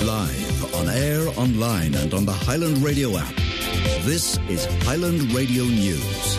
Live, on air, online and on the Highland Radio app. This is Highland Radio News.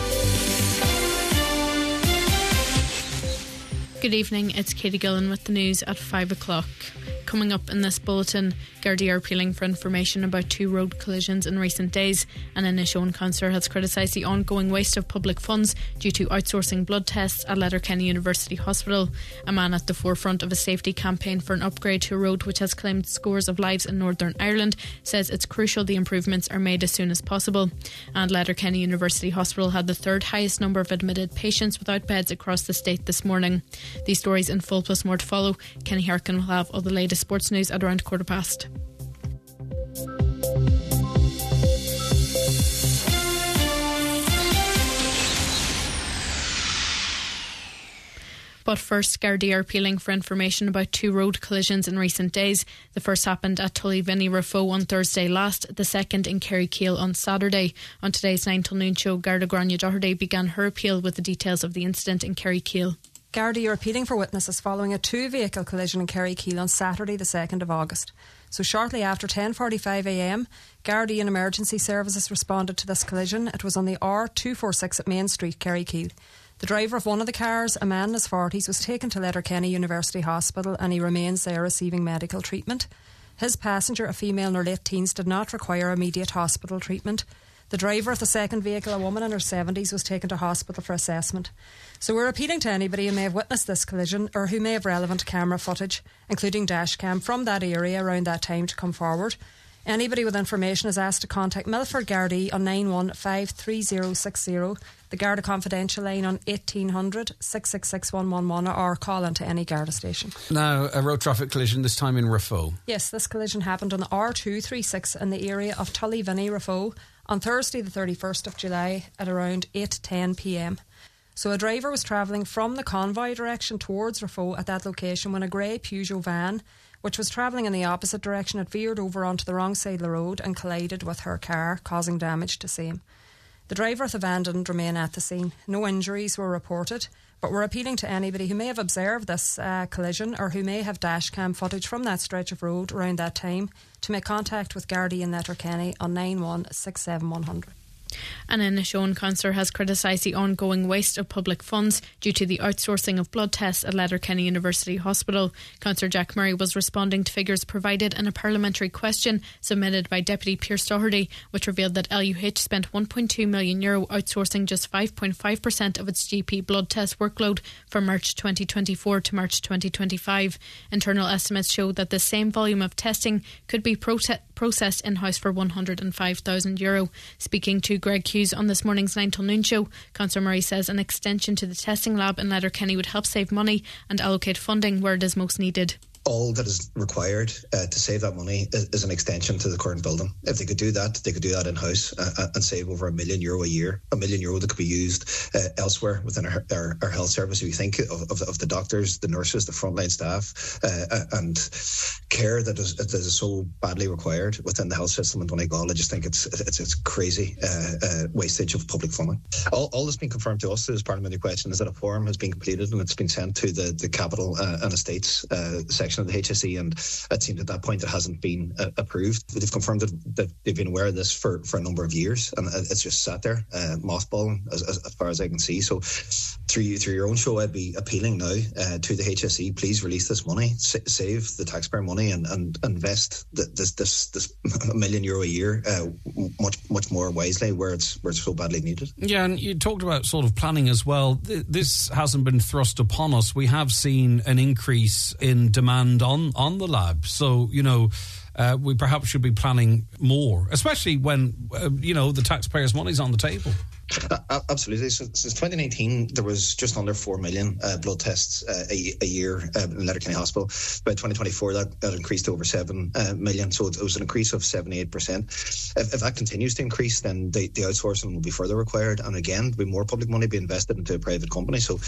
Good evening, it's Katie Gillen with the news at 5 o'clock. Coming up in this bulletin, Gardaí are appealing for information about 2 road collisions in recent days, and Inishowen Councillor has criticised the ongoing waste of public funds due to outsourcing blood tests at Letterkenny University Hospital. A man at the forefront of a safety campaign for an upgrade to a road which has claimed scores of lives in Northern Ireland says it's crucial the improvements are made as soon as possible. And Letterkenny University Hospital had the 3rd highest number of admitted patients without beds across the state this morning. These stories in full plus more to follow. Kenny Harkin will have all the latest sports news at around 15:15. But first, Gardaí are appealing for information about 2 road collisions in recent days. The first happened at Tullyvinny Rafo on Thursday last, the second in Kerrykeele on Saturday. On today's 9 till noon show, Garda Grania Doherty began her appeal with the details of the incident in Kerrykeele. Gardaí are appealing for witnesses following a 2-vehicle collision in Kerrykeele on Saturday the 2nd of August. So shortly after 10:45am, Gardaí and emergency services responded to this collision. It was on the R246 at Main Street, Kerrykeele. The driver of one of the cars, a man in his 40s, was taken to Letterkenny University Hospital and he remains there receiving medical treatment. His passenger, a female in her late teens, did not require immediate hospital treatment. The driver of the second vehicle, a woman in her 70s, was taken to hospital for assessment. So we're appealing to anybody who may have witnessed this collision or who may have relevant camera footage, including dashcam, from that area around that time to come forward. Anybody with information is asked to contact Milford Gardaí on 9153060, the Garda Confidential line on 1800 666 111, or call into any Garda station. Now, a road traffic collision, this time in Rafo. Yes, this collision happened on the R236 in the area of Tullyvinny Rafo on Thursday the 31st of July at around 8:10pm. So a driver was travelling from the convoy direction towards Rafo at that location when a grey Peugeot van, which was travelling in the opposite direction, had veered over onto the wrong side of the road and collided with her car, causing damage to same. The driver of the van didn't remain at the scene. No injuries were reported, but we're appealing to anybody who may have observed this collision or who may have dashcam footage from that stretch of road around that time to make contact with Gardaí in Letterkenny on 9167100. An Inishowen councillor has criticised the ongoing waste of public funds due to the outsourcing of blood tests at Letterkenny University Hospital. Councillor Jack Murray was responding to figures provided in a parliamentary question submitted by Deputy Pearse Doherty, which revealed that LUH spent €1.2 million outsourcing just 5.5% of its GP blood test workload from March 2024 to March 2025. Internal estimates show that the same volume of testing could be processed in-house for €105,000. Speaking to Greg Hughes on this morning's 9 till noon show, Councillor Murray says an extension to the testing lab in Letterkenny would help save money and allocate funding where it is most needed. All that is required to save that money is an extension to the current building. If they could do that, they could do that in-house and save over €1 million a year. €1 million that could be used elsewhere within our health service. If you think of the doctors, the nurses, the frontline staff and care that is so badly required within the health system in Donegal, I just think it's crazy wastage of public funding. All that's been confirmed to us as parliamentary question is that a form has been completed and it's been sent to the Capital and Estates section of the HSE, and it seems at that point it hasn't been approved. They've confirmed that they've been aware of this for a number of years, and it's just sat there mothballing as far as I can see. So through your own show, I'd be appealing now to the HSE, please release this money, save the taxpayer money and invest this €1 million a year much more wisely where it's so badly needed. Yeah, and you talked about sort of planning as well. This hasn't been thrust upon us. We have seen an increase in demand on the lab. So, we perhaps should be planning more, especially when, the taxpayers' money's on the table. Absolutely. Since 2019, there was just under 4 million blood tests a year in Letterkenny Hospital. By 2024, that increased to over 7 million. So it was an increase of 78%. If that continues to increase, then the outsourcing will be further required. And again, there'll be more public money be invested into a private company. So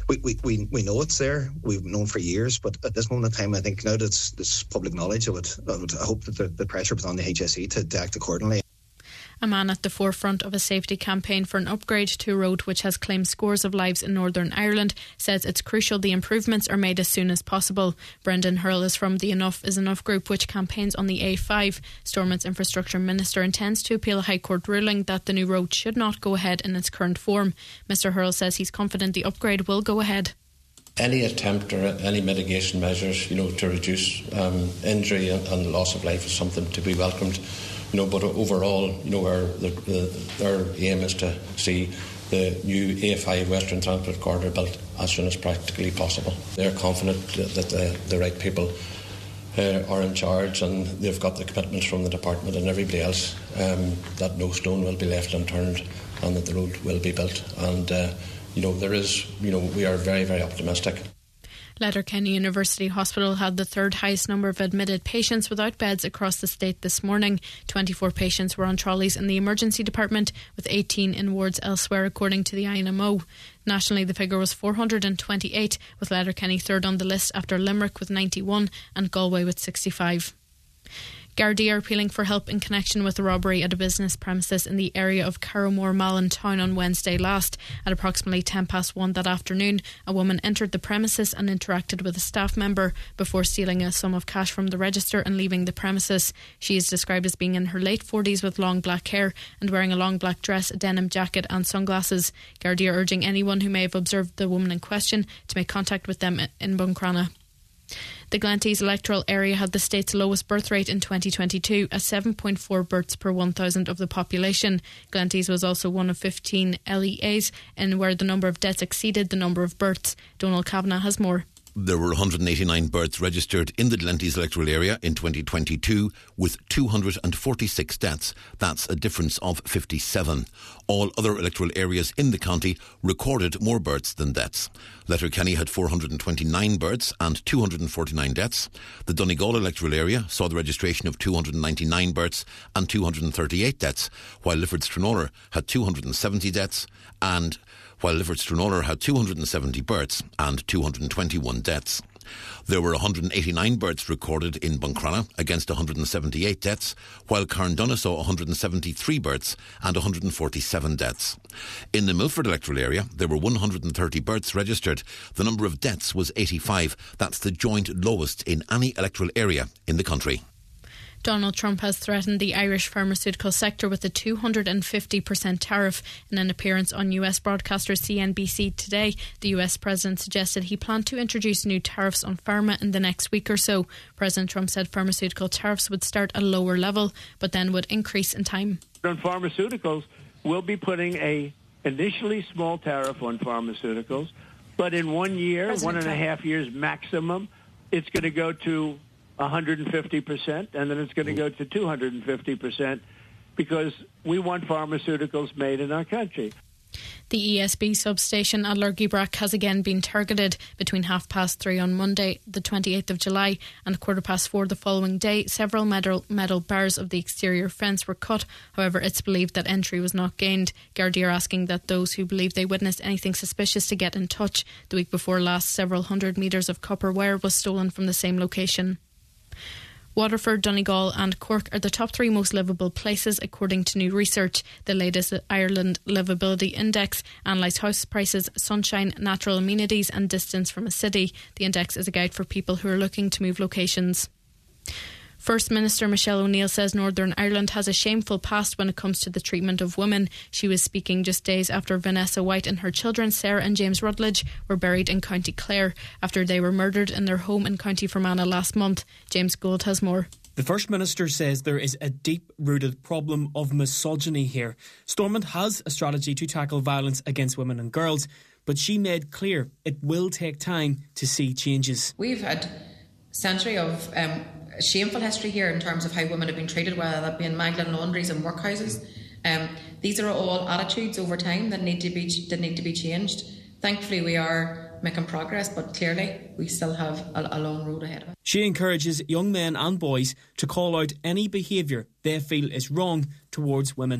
we know it's there. We've known for years. But at this moment in time, I think now that it's public knowledge, I would hope that the pressure was on the HSE to act accordingly. A man at the forefront of a safety campaign for an upgrade to a road which has claimed scores of lives in Northern Ireland says it's crucial the improvements are made as soon as possible. Brendan Hurl is from the Enough is Enough group, which campaigns on the A5. Stormont's Infrastructure Minister intends to appeal a High Court ruling that the new road should not go ahead in its current form. Mr Hurl says he's confident the upgrade will go ahead. Any attempt or any mitigation measures, to reduce injury and loss of life is something to be welcomed. But overall, our aim is to see the new A5 Western Transport Corridor built as soon as practically possible. They're confident that the right people are in charge, and they've got the commitments from the department and everybody else that no stone will be left unturned and that the road will be built. And we are very, very optimistic. Letterkenny University Hospital had the third highest number of admitted patients without beds across the state this morning. 24 patients were on trolleys in the emergency department, with 18 in wards elsewhere, according to the INMO. Nationally, the figure was 428, with Letterkenny third on the list after Limerick with 91 and Galway with 65. Gardaí are appealing for help in connection with a robbery at a business premises in the area of Carrowmore Malin town on Wednesday last. At approximately 1:10 that afternoon, a woman entered the premises and interacted with a staff member before stealing a sum of cash from the register and leaving the premises. She is described as being in her late 40s with long black hair and wearing a long black dress, a denim jacket and sunglasses. Gardaí are urging anyone who may have observed the woman in question to make contact with them in Buncrana. The Glanties electoral area had the state's lowest birth rate in 2022 at 7.4 births per 1,000 of the population. Glanties was also one of 15 LEAs in where the number of deaths exceeded the number of births. Donald Kavanagh has more. There were 189 births registered in the Glanties electoral area in 2022 with 246 deaths. That's a difference of 57. All other electoral areas in the county recorded more births than deaths. Letterkenny had 429 births and 249 deaths. The Donegal electoral area saw the registration of 299 births and 238 deaths, while Lifford-Stranorlar had 270 deaths and while Lifford-Stranorlar had 270 births and 221 deaths. There were 189 births recorded in Buncrana against 178 deaths, while Carndonagh saw 173 births and 147 deaths. In the Milford electoral area, there were 130 births registered. The number of deaths was 85. That's the joint lowest in any electoral area in the country. Donald Trump has threatened the Irish pharmaceutical sector with a 250% tariff. In an appearance on US broadcaster CNBC today, the US president suggested he planned to introduce new tariffs on pharma in the next week or so. President Trump said pharmaceutical tariffs would start at a lower level, but then would increase in time. On pharmaceuticals, we'll be putting a initially small tariff on pharmaceuticals, but in 1 year, President 1.5 years maximum, it's going to go to 150%, and then it's going to go to 250% because we want pharmaceuticals made in our country. The ESB substation at Lurgybrack has again been targeted. Between 3:30 on Monday, the 28th of July, and 4:15 the following day, several metal bars of the exterior fence were cut. However, it's believed that entry was not gained. Gardaí are asking that those who believe they witnessed anything suspicious to get in touch. The week before last, several hundred metres of copper wire was stolen from the same location. Waterford, Donegal and Cork are the top 3 most livable places according to new research. The latest Ireland Livability Index analysed house prices, sunshine, natural amenities and distance from a city. The index is a guide for people who are looking to move locations. First Minister Michelle O'Neill says Northern Ireland has a shameful past when it comes to the treatment of women. She was speaking just days after Vanessa White and her children, Sarah and James Rutledge, were buried in County Clare after they were murdered in their home in County Fermanagh last month. James Gould has more. The First Minister says there is a deep-rooted problem of misogyny here. Stormont has a strategy to tackle violence against women and girls, but she made clear it will take time to see changes. We've had a century of shameful history here in terms of how women have been treated, whether that be in Magdalen laundries and workhouses. These are all attitudes over time that need to be changed. Thankfully, we are making progress, but clearly we still have a long road ahead of us. She encourages young men and boys to call out any behaviour they feel is wrong towards women.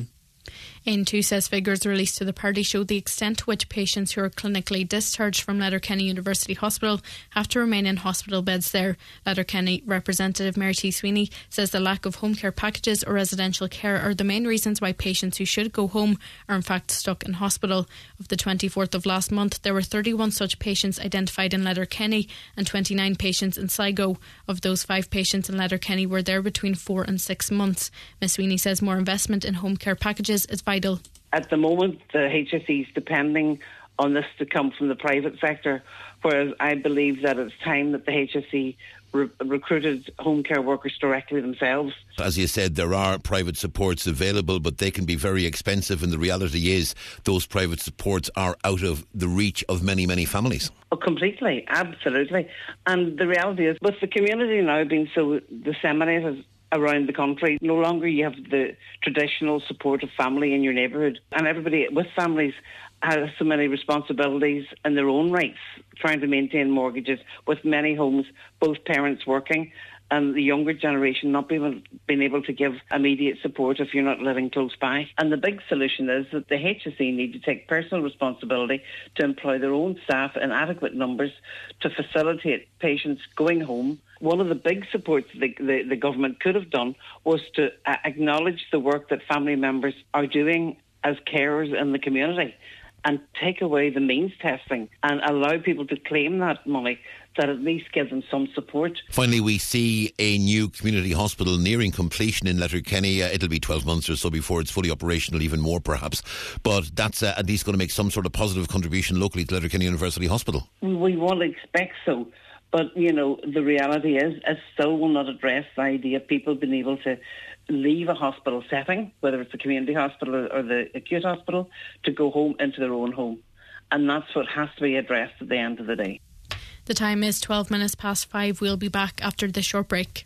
N2 says figures released to the party show the extent to which patients who are clinically discharged from Letterkenny University Hospital have to remain in hospital beds there. Letterkenny representative Mary T. Sweeney says the lack of home care packages or residential care are the main reasons why patients who should go home are in fact stuck in hospital. Of the 24th of last month, there were 31 such patients identified in Letterkenny and 29 patients in Sligo. Of those, 5 patients in Letterkenny were there between 4 and 6 months. Ms. Sweeney says more investment in home care packages is vital. At the moment, the HSE is depending on this to come from the private sector, whereas I believe that it's time that the HSE recruited home care workers directly themselves. As you said, there are private supports available, but they can be very expensive, and the reality is those private supports are out of the reach of many, many families. Oh, completely, absolutely. And the reality is, with the community now being so disseminated around the country, no longer you have the traditional supportive family in your neighbourhood, and everybody with families has so many responsibilities in their own rights, trying to maintain mortgages, with many homes, both parents working and the younger generation not being able to give immediate support if you're not living close by. And the big solution is that the HSE need to take personal responsibility to employ their own staff in adequate numbers to facilitate patients going home. One of the big supports the government could have done was to acknowledge the work that family members are doing as carers in the community and take away the means testing and allow people to claim that money, that at least give them some support. Finally, we see a new community hospital nearing completion in Letterkenny. It'll be 12 months or so before it's fully operational, even more perhaps. But that's at least going to make some sort of positive contribution locally to Letterkenny University Hospital. We won't expect so. But, you know, the reality is it still will not address the idea of people being able to leave a hospital setting, whether it's the community hospital or the acute hospital, to go home into their own home. And that's what has to be addressed at the end of the day. The time is 12 minutes past 5. We'll be back after this short break.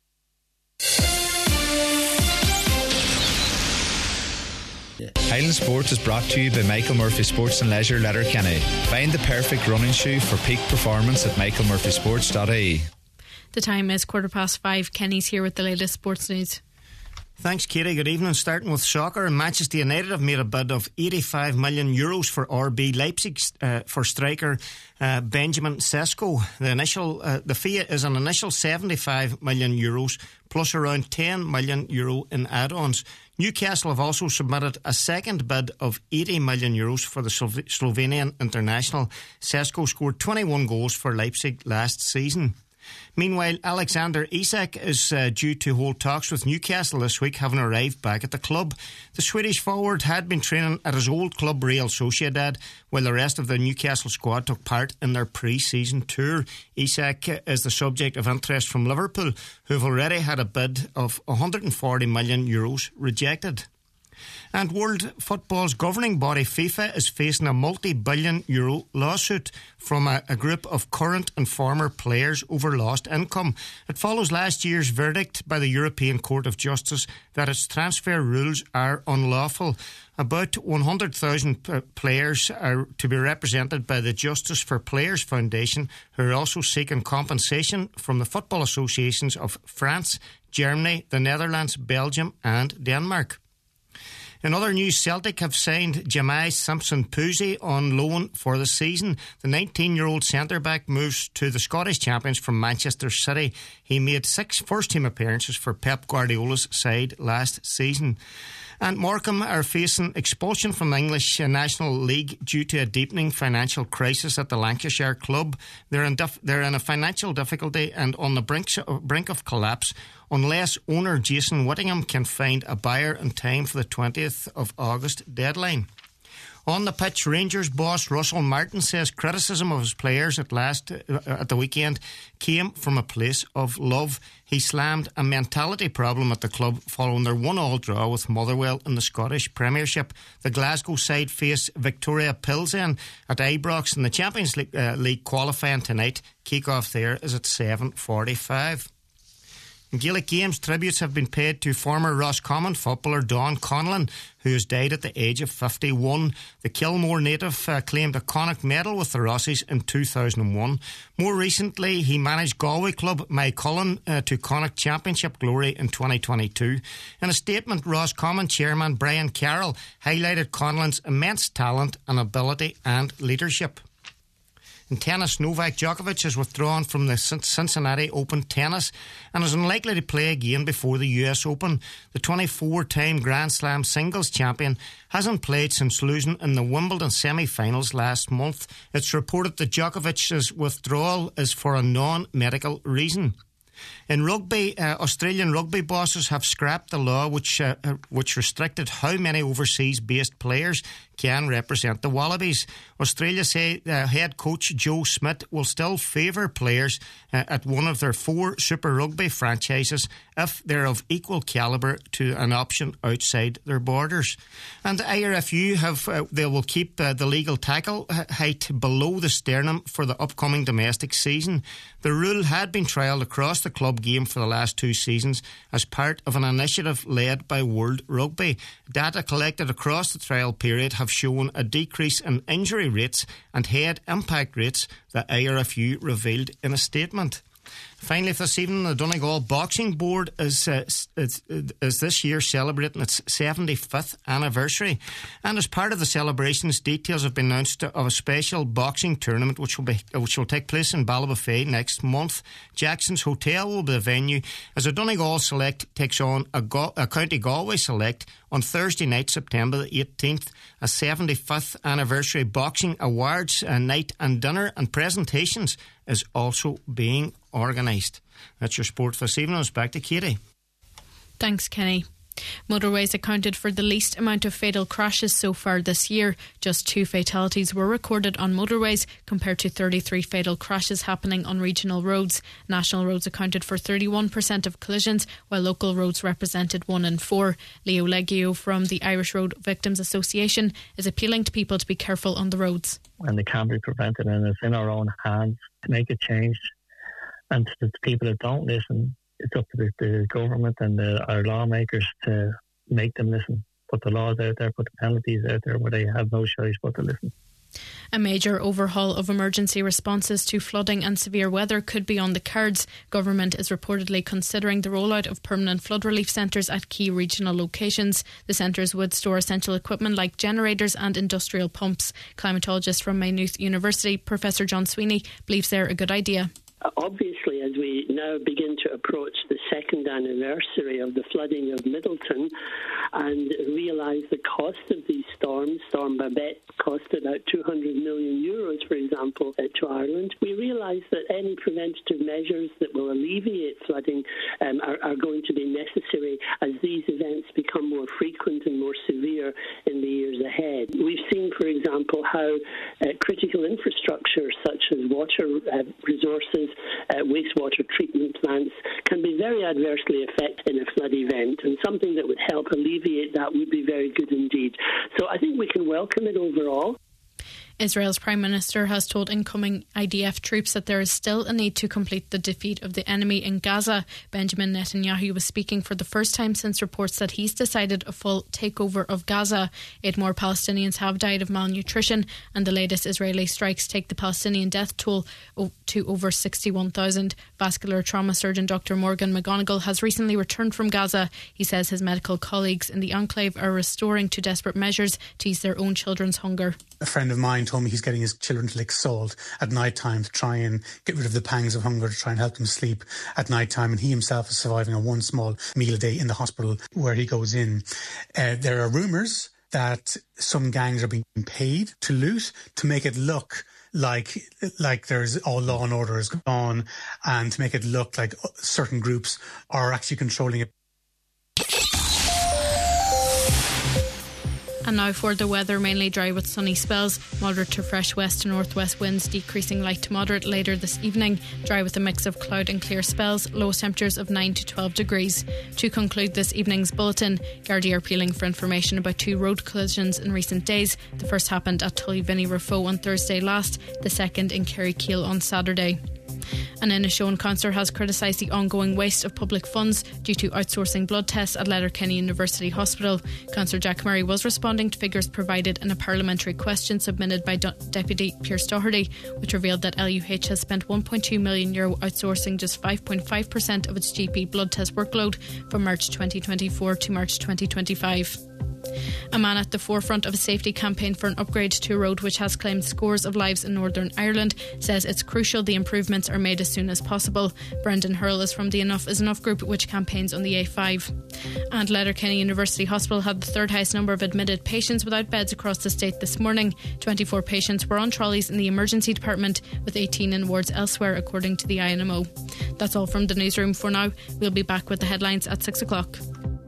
Highland Sports is brought to you by Michael Murphy Sports and Leisure, Letterkenny. Find the perfect running shoe for peak performance at michaelmurphysports.ie. The time is 5:15. Kenny's here with the latest sports news. Thanks, Katie. Good evening. Starting with soccer, Manchester United have made a bid of €85 million for RB Leipzig for striker Benjamin Sesko. The fee is an initial €75 million plus around €10 million in add-ons. Newcastle have also submitted a second bid of €80 million for the Slovenian international. Sesko scored 21 goals for Leipzig last season. Meanwhile, Alexander Isak is due to hold talks with Newcastle this week, having arrived back at the club. The Swedish forward had been training at his old club Real Sociedad, while the rest of the Newcastle squad took part in their pre-season tour. Isak is the subject of interest from Liverpool, who have already had a bid of €140 million rejected. And world football's governing body FIFA is facing a multi-billion euro lawsuit from a group of current and former players over lost income. It follows last year's verdict by the European Court of Justice that its transfer rules are unlawful. About 100,000 players are to be represented by the Justice for Players Foundation, who are also seeking compensation from the football associations of France, Germany, the Netherlands, Belgium and Denmark. In other news, Celtic have signed Jamai Simpson-Puzzi on loan for the season. The 19-year-old centre-back moves to the Scottish champions from Manchester City. He made 6 first-team appearances for Pep Guardiola's side last season. And Morecambe are facing expulsion from the English National League due to a deepening financial crisis at the Lancashire club. They're in a financial difficulty and on the brink of collapse unless owner Jason Whittingham can find a buyer in time for the 20th of August deadline. On the pitch, Rangers boss Russell Martin says criticism of his players at the weekend came from a place of love. He slammed a mentality problem at the club following their 1-1 draw with Motherwell in the Scottish Premiership. The Glasgow side face Victoria Pilsen at Ibrox in the Champions League qualifying tonight. Kick-off there is at 7:45. In Gaelic Games, tributes have been paid to former Roscommon footballer Don Conlon, who has died at the age of 51. The Kilmore native claimed a Connacht medal with the Rossies in 2001. More recently, he managed Galway club Mycullen to Connacht Championship glory in 2022. In a statement, Roscommon chairman Brian Carroll highlighted Conlon's immense talent and ability and leadership. In tennis, Novak Djokovic has withdrawn from the Cincinnati Open tennis and is unlikely to play again before the US Open. The 24-time Grand Slam singles champion hasn't played since losing in the Wimbledon semi-finals last month. It's reported that Djokovic's withdrawal is for a non-medical reason. In rugby, Australian rugby bosses have scrapped the law which restricted how many overseas-based players can represent the Wallabies. Australia say head coach Joe Smith will still favour players at one of their 4 Super Rugby franchises if they're of equal calibre to an option outside their borders. And the IRFU they will keep the legal tackle height below the sternum for the upcoming domestic season. The rule had been trialled across the club game for the last 2 seasons as part of an initiative led by World Rugby. Data collected across the trial period have shown a decrease in injury rates and head impact rates, the IRFU revealed in a statement. Finally, this evening, the Donegal Boxing Board is this year celebrating its 75th anniversary. And as part of the celebrations, details have been announced of a special boxing tournament which will take place in Ballybofey next month. Jackson's Hotel will be the venue as a Donegal Select takes on a County Galway Select on Thursday night, September the 18th. A 75th anniversary boxing awards night and dinner and presentations is also being organised. That's your sport this evening. It's back to Katie. Thanks, Kenny. Motorways accounted for the least amount of fatal crashes so far this year. Just 2 fatalities were recorded on motorways compared to 33 fatal crashes happening on regional roads. National roads accounted for 31% of collisions, while local roads represented 1 in 4. Leo Leggio from the Irish Road Victims Association is appealing to people to be careful on the roads. And they can be prevented, and it's in our own hands to make a change. And to the people that don't listen, it's up to the government and our lawmakers to make them listen. Put the laws out there, put the penalties out there where they have no choice but to listen. A major overhaul of emergency responses to flooding and severe weather could be on the cards. Government is reportedly considering the rollout of permanent flood relief centres at key regional locations. The centres would store essential equipment like generators and industrial pumps. Climatologist from Maynooth University, Professor John Sweeney, believes they're a good idea. Obviously, as we now begin to approach the 2nd anniversary of the flooding of Middleton and realise the cost of these storms, Storm Babette cost about €200 million, for example, to Ireland, we realise that any preventative measures that will alleviate flooding are going to be necessary as these events become more frequent and more severe in the years ahead. We've seen, for example, how critical infrastructure such as water resources, wastewater treatment plants can be very adversely affected in a flood event, and something that would help alleviate that would be very good indeed. So I think we can welcome it overall. Israel's Prime Minister has told incoming IDF troops that there is still a need to complete the defeat of the enemy in Gaza. Benjamin Netanyahu was speaking for the first time since reports that he's decided a full takeover of Gaza. 8 more Palestinians have died of malnutrition, and the latest Israeli strikes take the Palestinian death toll to over 61,000. Vascular trauma surgeon Dr. Morgan McGonigal has recently returned from Gaza. He says his medical colleagues in the enclave are restoring to desperate measures to ease their own children's hunger. A friend of mine told me he's getting his children to lick salt at night time to try and get rid of the pangs of hunger, to try and help them sleep at night time, and he himself is surviving on 1 small meal a day in the hospital where he goes in. There are rumours that some gangs are being paid to loot to make it look like there's all law and order is gone, and to make it look like certain groups are actually controlling it. And now for the weather, mainly dry with sunny spells, moderate to fresh west to northwest winds, decreasing light to moderate later this evening, dry with a mix of cloud and clear spells, lowest temperatures of 9 to 12 degrees. To conclude this evening's bulletin, Gardaí are appealing for information about 2 road collisions in recent days. The first happened at Tullyvinny Rafo on Thursday last, the second in Kerrykiel on Saturday. An Inishowen councillor has criticised the ongoing waste of public funds due to outsourcing blood tests at Letterkenny University Hospital. Councillor Jack Murray was responding to figures provided in a parliamentary question submitted by Deputy Pierce Doherty, which revealed that LUH has spent €1.2 million outsourcing just 5.5% of its GP blood test workload from March 2024 to March 2025. A man at the forefront of a safety campaign for an upgrade to a road which has claimed scores of lives in Northern Ireland says it's crucial the improvements are made as soon as possible. Brendan Hurl is from the Enough is Enough group, which campaigns on the A5. And Letterkenny University Hospital had the third highest number of admitted patients without beds across the state this morning. 24 patients were on trolleys in the emergency department, with 18 in wards elsewhere, according to the INMO. That's all from the newsroom for now. We'll be back with the headlines at 6 o'clock.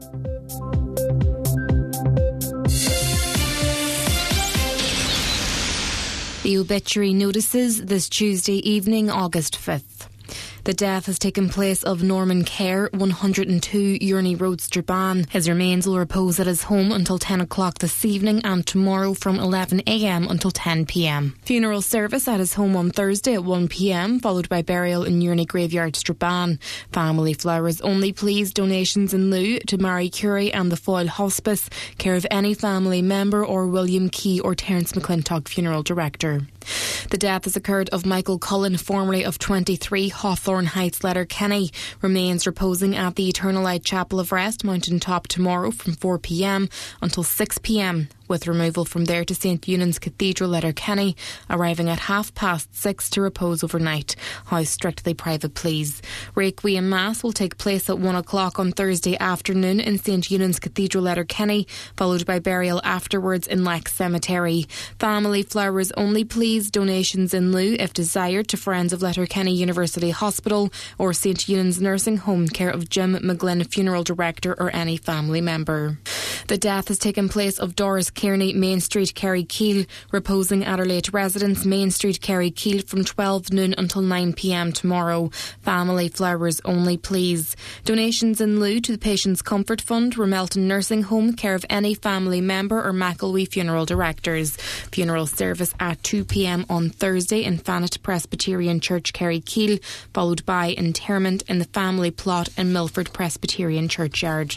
The obituary notices this Tuesday evening, August 5th. The death has taken place of Norman Kerr, 102 Urney Road, Strabane. His remains will repose at his home until 10 o'clock this evening and tomorrow from 11 a.m. until 10 p.m. Funeral service at his home on Thursday at 1 p.m, followed by burial in Urney Graveyard, Strabane. Family flowers only, please. Donations in lieu to Marie Curie and the Foyle Hospice, care of any family member or William Key or Terence McClintock, funeral director. The death has occurred of Michael Cullen, formerly of 23 Hawthorne Heights, Letterkenny. Remains reposing at the Eternal Light Chapel of Rest, Mountain Top, tomorrow from 4 p.m. until 6 p.m, with removal from there to St Eunan's Cathedral, Letterkenny, arriving at 6:30 to repose overnight. House strictly private, please. Requiem Mass will take place at 1 o'clock on Thursday afternoon in St Eunan's Cathedral, Letterkenny, followed by burial afterwards in Lex Cemetery. Family flowers only, please. Donations in lieu, if desired, to Friends of Letterkenny University Hospital or St Eunan's Nursing Home, care of Jim McGlynn, funeral director, or any family member. The death has taken place of Doris Kearney, Main Street, Kerrykeele, reposing at her late residence, Main Street, Kerrykeele, from 12 noon until 9 p.m. tomorrow. Family flowers only, please. Donations in lieu to the Patients Comfort Fund, Ramelton Nursing Home, care of any family member or McElwee funeral directors. Funeral service at 2 p.m. on Thursday in Fanet Presbyterian Church, Kerrykeele, followed by interment in the family plot in Milford Presbyterian Churchyard.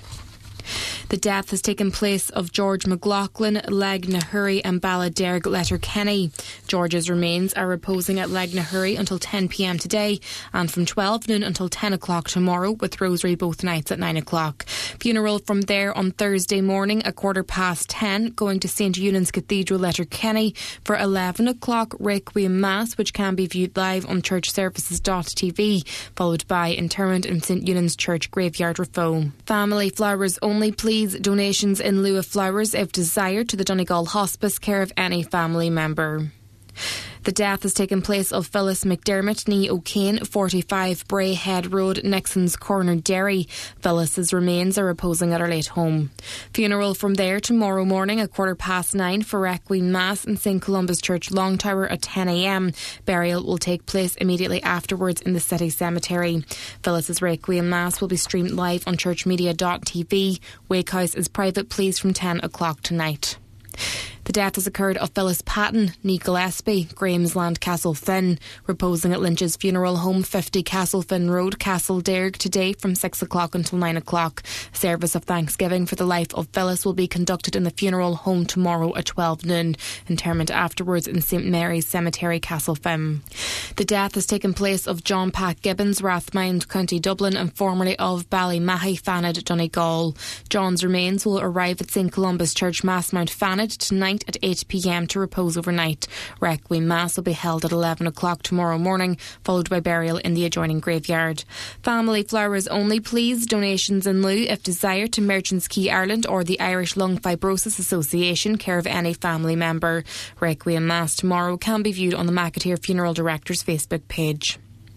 The death has taken place of George McLaughlin, Legnahurry and Balladerg, Letterkenny. George's remains are reposing at Legnahurry until 10 p.m. today and from 12 noon until 10 o'clock tomorrow, with rosary both nights at 9 o'clock. Funeral from there on Thursday morning at 10:15, going to St Eunan's Cathedral, Letterkenny, for 11 o'clock Requiem Mass, which can be viewed live on churchservices.tv, followed by interment in St Eunan's Church Graveyard, Raphoe. Family flowers only, please. Donations in lieu of flowers, if desired, to the Donegal Hospice, care of any family member. The death has taken place of Phyllis McDermott, née O'Kane, 45 Bray Head Road, Nixon's Corner, Derry. Phyllis's remains are reposing at her late home. Funeral from there tomorrow morning at 9:15 for Requiem Mass in St Columba's Church, Longtower, at 10 a.m. Burial will take place immediately afterwards in the city cemetery. Phyllis's Requiem Mass will be streamed live on churchmedia.tv. Wakehouse is private, please, from 10 o'clock tonight. The death has occurred of Phyllis Patton, née Gillespie, Gramesland, Castlefin, reposing at Lynch's Funeral Home, 50 Castlefin Road, Castlederg, today from 6 o'clock until 9 o'clock. A service of thanksgiving for the life of Phyllis will be conducted in the funeral home tomorrow at 12 noon. Interment afterwards in St Mary's Cemetery, Castlefin. The death has taken place of John Pat Gibbons, Rathmines, County Dublin, and formerly of Ballymahy, Fanet, Donegal. John's remains will arrive at St Columba's Church, Massmount, Fanet, tonight at 8 p.m. to repose overnight. Requiem Mass will be held at 11 o'clock tomorrow morning, followed by burial in the adjoining graveyard. Family flowers only, please. Donations in lieu, if desired, to Merchants Quay Ireland or the Irish Lung Fibrosis Association, care of any family member. Requiem Mass tomorrow can be viewed on the McAteer Funeral Director's Facebook page.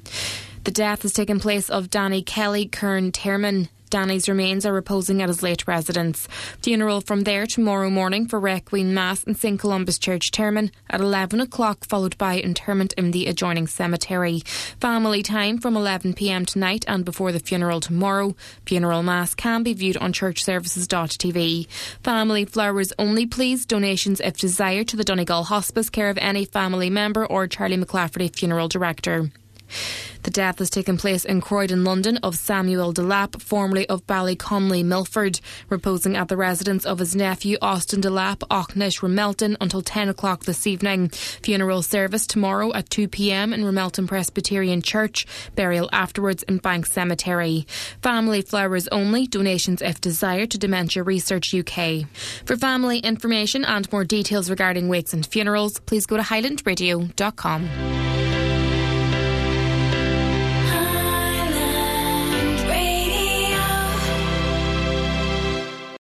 The death has taken place of Danny Kelly, Kern Tierman. Danny's remains are reposing at his late residence. Funeral from there tomorrow morning for Requiem Mass in St Columba's Church, Termon, at 11 o'clock, followed by interment in the adjoining cemetery. Family time from 11 p.m. tonight and before the funeral tomorrow. Funeral Mass can be viewed on churchservices.tv. Family flowers only, please. Donations, if desired, to the Donegal Hospice, care of any family member or Charlie McClafferty, funeral director. The death has taken place in Croydon, London, of Samuel Delap, formerly of Ballyconley, Milford, reposing at the residence of his nephew Austin Delap, Auchnish, Ramelton, until 10 o'clock this evening. Funeral service tomorrow at 2 p.m. in Ramelton Presbyterian Church. Burial afterwards in Bank Cemetery. Family flowers only. Donations if desired to Dementia Research UK. For family information and more details regarding wakes and funerals, please go to highlandradio.com.